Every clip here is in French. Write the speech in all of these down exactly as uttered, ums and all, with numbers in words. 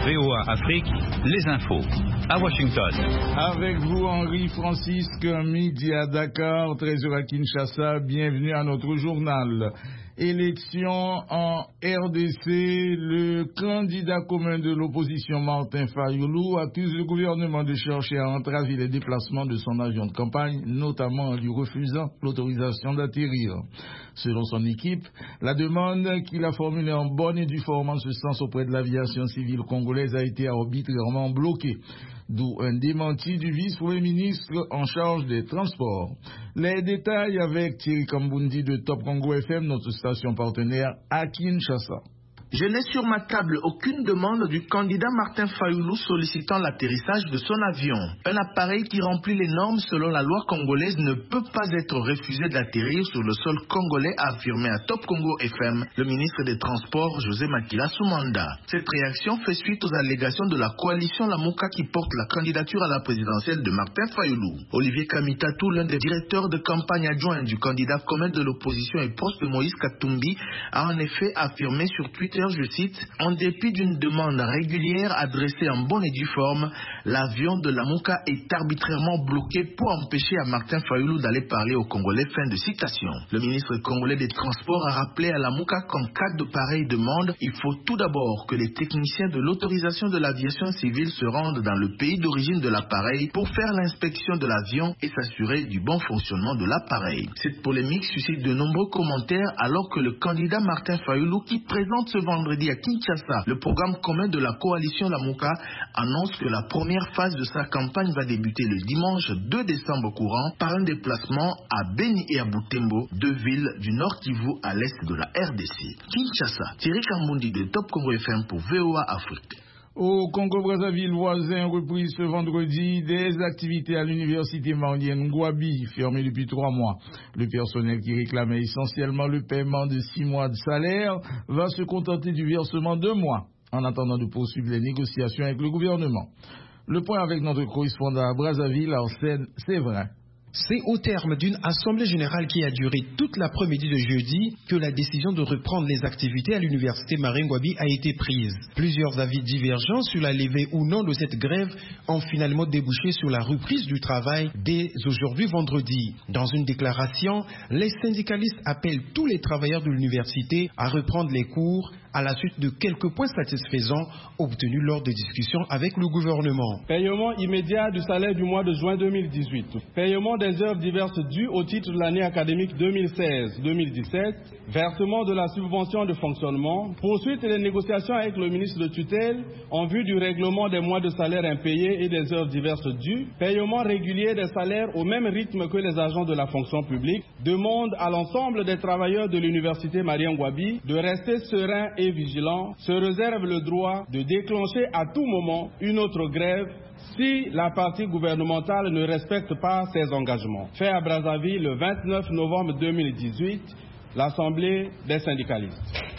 V O A Afrique, les infos. À Washington. Avec vous, Henri Francisque, midi à Dakar, treize heures à Kinshasa. Bienvenue à notre journal. Élection en R D C, le candidat commun de l'opposition Martin Fayoulou accuse le gouvernement de chercher à entraver les déplacements de son avion de campagne, notamment en lui refusant l'autorisation d'atterrir. Selon son équipe, la demande qu'il a formulée en bonne et due forme en ce sens auprès de l'aviation civile congolaise a été arbitrairement bloquée. D'où un démenti du vice-premier ministre en charge des transports. Les détails avec Thierry Kambundi de Top Congo F M, notre station partenaire à Kinshasa. Je n'ai sur ma table aucune demande du candidat Martin Fayoulou sollicitant l'atterrissage de son avion. Un appareil qui remplit les normes selon la loi congolaise ne peut pas être refusé d'atterrir sur le sol congolais, a affirmé à Top Congo F M le ministre des Transports José Makila Soumanda. Cette réaction fait suite aux allégations de la coalition Lamuka qui porte la candidature à la présidentielle de Martin Fayoulou. Olivier Kamitatou, l'un des directeurs de campagne adjoints du candidat commun de l'opposition et proche de Moïse Katumbi, a en effet affirmé sur Twitter, je cite, « En dépit d'une demande régulière adressée en bonne et due forme, l'avion de Lamuka est arbitrairement bloqué pour empêcher à Martin Fayoulou d'aller parler aux Congolais. » Fin de citation. Le ministre congolais des Transports a rappelé à Lamuka qu'en cas de pareille demande, il faut tout d'abord que les techniciens de l'autorisation de l'aviation civile se rendent dans le pays d'origine de l'appareil pour faire l'inspection de l'avion et s'assurer du bon fonctionnement de l'appareil. Cette polémique suscite de nombreux commentaires alors que le candidat Martin Fayoulou, qui présente ce vendredi à Kinshasa le programme commun de la coalition Lamuka, annonce que la première phase de sa campagne va débuter le dimanche deux décembre courant par un déplacement à Beni et à Butembo, deux villes du Nord Kivu à l'est de la R D C. Kinshasa, Thierry Kambundi de Top Congo F M pour V O A Afrique. Au Congo-Brazzaville voisin, reprise ce vendredi des activités à l'université malienne Ngouabi, fermée depuis trois mois. Le personnel qui réclamait essentiellement le paiement de six mois de salaire va se contenter du versement de deux mois, en attendant de poursuivre les négociations avec le gouvernement. Le point avec notre correspondant à Brazzaville, Arsène Séverin. C'est au terme d'une assemblée générale qui a duré toute l'après-midi de jeudi que la décision de reprendre les activités à l'université Marien Ngouabi a été prise. Plusieurs avis divergents sur la levée ou non de cette grève ont finalement débouché sur la reprise du travail dès aujourd'hui vendredi. Dans une déclaration, les syndicalistes appellent tous les travailleurs de l'université à reprendre les cours à la suite de quelques points satisfaisants obtenus lors de discussions avec le gouvernement. Paiement immédiat du salaire du mois de juin deux mille dix-huit. Paiement des heures diverses dues au titre de l'année académique deux mille seize deux mille dix-sept. Versement de la subvention de fonctionnement. Poursuite des négociations avec le ministre de tutelle en vue du règlement des mois de salaire impayés et des heures diverses dues. Paiement régulier des salaires au même rythme que les agents de la fonction publique. Demande à l'ensemble des travailleurs de l'université Marien Ngouabi de rester sereins et vigilants, se réserve le droit de déclencher à tout moment une autre grève si la partie gouvernementale ne respecte pas ses engagements. Fait à Brazzaville le vingt-neuf novembre deux mille dix-huit, l'Assemblée des syndicalistes.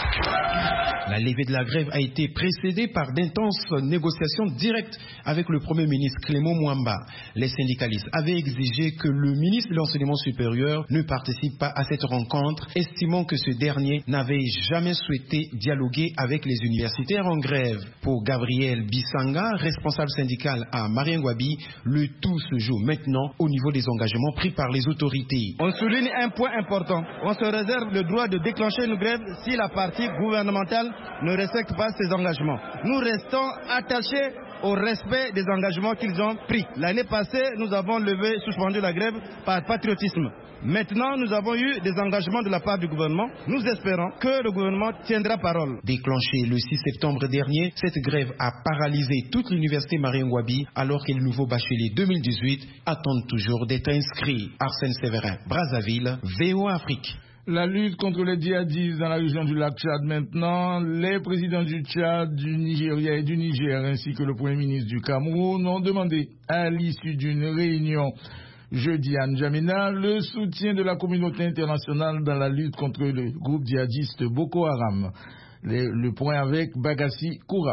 La levée de la grève a été précédée par d'intenses négociations directes avec le Premier ministre Clément Mwamba. Les syndicalistes avaient exigé que le ministre de l'Enseignement supérieur ne participe pas à cette rencontre, estimant que ce dernier n'avait jamais souhaité dialoguer avec les universitaires en grève. Pour Gabriel Bissanga, responsable syndical à Marien Ngouabi, le tout se joue maintenant au niveau des engagements pris par les autorités. On souligne un point important. On se réserve le droit de déclencher une grève si la partie gouvernementale ne respecte pas ses engagements. Nous restons attachés au respect des engagements qu'ils ont pris. L'année passée, nous avons levé, suspendu la grève par patriotisme. Maintenant, nous avons eu des engagements de la part du gouvernement. Nous espérons que le gouvernement tiendra parole. Déclenchée le six septembre dernier, cette grève a paralysé toute l'université Marien Ngouabi alors que les nouveaux bacheliers deux mille dix-huit attendent toujours d'être inscrits. Arsène Séverin, Brazzaville, V O A Afrique. La lutte contre les djihadistes dans la région du lac Tchad maintenant. Les présidents du Tchad, du Nigeria et du Niger, ainsi que le Premier ministre du Cameroun, ont demandé à l'issue d'une réunion jeudi à N'Djamena le soutien de la communauté internationale dans la lutte contre le groupe djihadiste Boko Haram. Le, le point avec Bagassi Koura.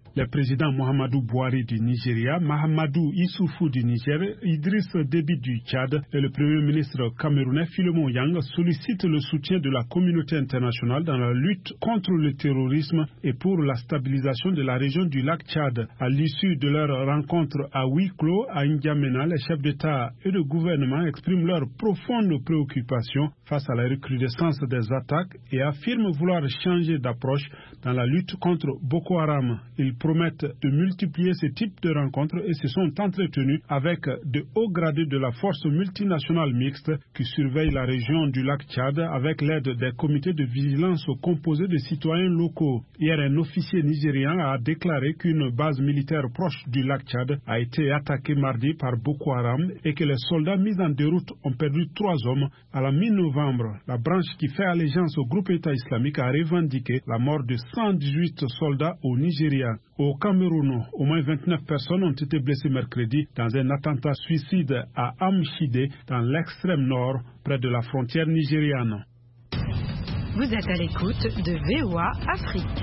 Les présidents Mohamedou Bouhari du Nigeria, Mahamadou Issoufou du Niger, Idriss Déby du Tchad et le premier ministre camerounais Philemon Yang sollicitent le soutien de la communauté internationale dans la lutte contre le terrorisme et pour la stabilisation de la région du lac Tchad. À l'issue de leur rencontre à huis clos à N'Djamena, les chefs d'État et de gouvernement expriment leur profonde préoccupation face à la recrudescence des attaques et affirment vouloir changer d'approche dans la lutte contre Boko Haram. Ils promettent de multiplier ce type de rencontres et se sont entretenus avec de hauts gradés de la force multinationale mixte qui surveille la région du lac Tchad avec l'aide des comités de vigilance composés de citoyens locaux. Hier, un officier nigérien a déclaré qu'une base militaire proche du lac Tchad a été attaquée mardi par Boko Haram et que les soldats mis en déroute ont perdu trois hommes. À la mi-novembre, la branche qui fait allégeance au groupe État islamique a revendiqué la mort de cent dix-huit soldats au Nigeria. Au Cameroun, au moins vingt-neuf personnes ont été blessées mercredi dans un attentat suicide à Amchide, dans l'extrême nord, près de la frontière nigériane. Vous êtes à l'écoute de V O A Afrique.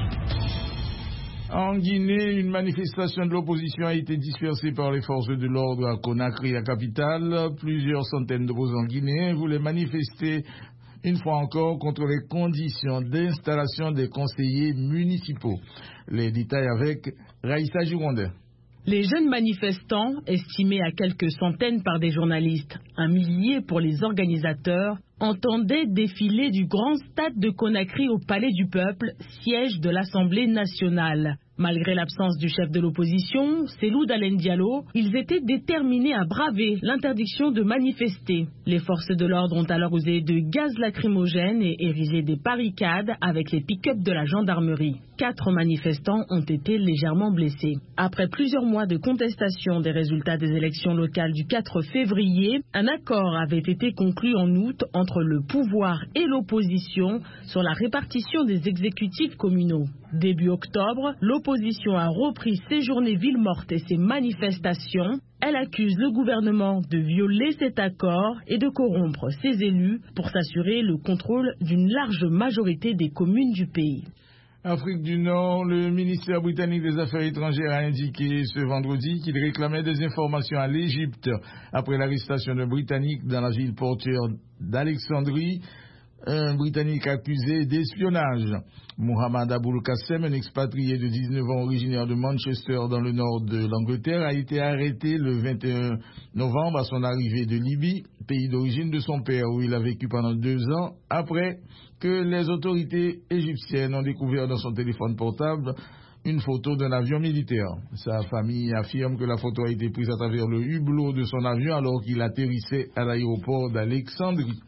En Guinée, une manifestation de l'opposition a été dispersée par les forces de l'ordre à Conakry, la capitale. Plusieurs centaines d'opposants guinéens voulaient manifester une fois encore contre les conditions d'installation des conseillers municipaux. Les détails avec Raïssa Gironde. Les jeunes manifestants, estimés à quelques centaines par des journalistes, un millier pour les organisateurs, entendaient défiler du grand stade de Conakry au Palais du Peuple, siège de l'Assemblée nationale. Malgré l'absence du chef de l'opposition, Cellou Dalein Diallo, ils étaient déterminés à braver l'interdiction de manifester. Les forces de l'ordre ont alors usé de gaz lacrymogène et érigé des barricades avec les pick-up de la gendarmerie. Quatre manifestants ont été légèrement blessés. Après plusieurs mois de contestation des résultats des élections locales du quatre février, un accord avait été conclu en août entre le pouvoir et l'opposition sur la répartition des exécutifs communaux. Début octobre, l'opposition a repris ses journées villes mortes et ses manifestations. Elle accuse le gouvernement de violer cet accord et de corrompre ses élus pour s'assurer le contrôle d'une large majorité des communes du pays. Afrique du Nord, le ministère britannique des Affaires étrangères a indiqué ce vendredi qu'il réclamait des informations à l'Égypte après l'arrestation d'un Britannique dans la ville portuaire d'Alexandrie, un Britannique accusé d'espionnage. Mohamed Aboul Kassem, un expatrié de dix-neuf ans originaire de Manchester dans le nord de l'Angleterre, a été arrêté le vingt et un novembre à son arrivée de Libye, pays d'origine de son père où il a vécu pendant deux ans, après que les autorités égyptiennes ont découvert dans son téléphone portable une photo d'un avion militaire. Sa famille affirme que la photo a été prise à travers le hublot de son avion alors qu'il atterrissait à l'aéroport d'Alexandrie.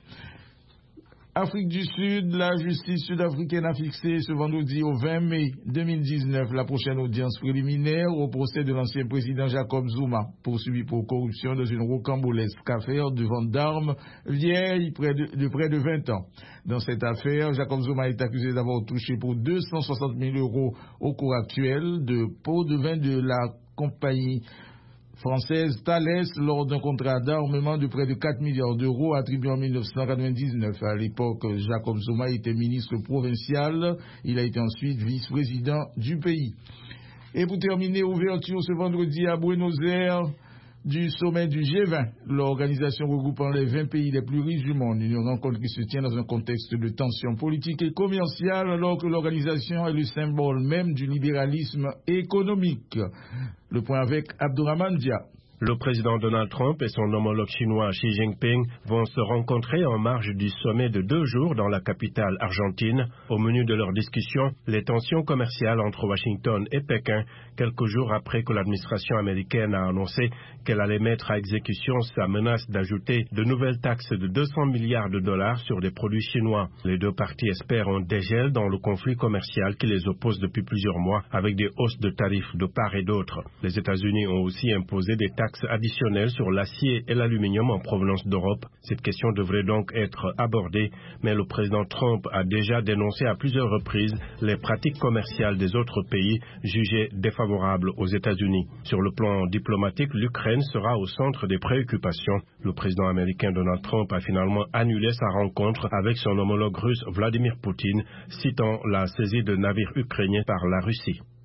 Afrique du Sud, la justice sud-africaine a fixé ce vendredi au vingt mai deux mille dix-neuf la prochaine audience préliminaire au procès de l'ancien président Jacob Zuma, poursuivi pour corruption dans une rocambolesque affaire de vente d'armes vieille près de, de près de vingt ans. Dans cette affaire, Jacob Zuma est accusé d'avoir touché pour deux cent soixante mille euros au cours actuel de pots de vin de la compagnie française Thales lors d'un contrat d'armement de près de quatre milliards d'euros attribué en mille neuf cent quatre-vingt-dix-neuf. À l'époque, Jacob Zuma était ministre provincial. Il a été ensuite vice-président du pays. Et pour terminer, ouverture ce vendredi à Buenos Aires du sommet du G vingt, l'organisation regroupant les vingt pays les plus riches du monde. Une rencontre qui se tient dans un contexte de tension politique et commerciale alors que l'organisation est le symbole même du libéralisme économique. Le point avec Abdourahmane Dia. Le président Donald Trump et son homologue chinois Xi Jinping vont se rencontrer en marge du sommet de deux jours dans la capitale argentine. Au menu de leur discussion, les tensions commerciales entre Washington et Pékin, quelques jours après que l'administration américaine a annoncé qu'elle allait mettre à exécution sa menace d'ajouter de nouvelles taxes de deux cents milliards de dollars sur des produits chinois. Les deux parties espèrent un dégel dans le conflit commercial qui les oppose depuis plusieurs mois avec des hausses de tarifs de part et d'autre. Les États-Unis ont aussi imposé des taxes additionnelles sur l'acier et l'aluminium en provenance d'Europe. Cette question devrait donc être abordée, mais le président Trump a déjà dénoncé à plusieurs reprises les pratiques commerciales des autres pays jugées défavorables aux États-Unis. Sur le plan diplomatique, l'Ukraine sera au centre des préoccupations. Le président américain Donald Trump a finalement annulé sa rencontre avec son homologue russe Vladimir Poutine, citant la saisie de navires ukrainiens par la Russie.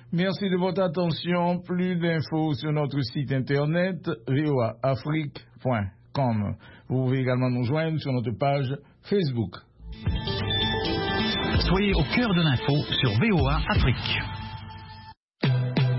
Merci de votre attention. Plus d'infos sur notre site internet v o a afrique point com. Vous pouvez également nous joindre sur notre page Facebook. Soyez au cœur de l'info sur V O A Afrique.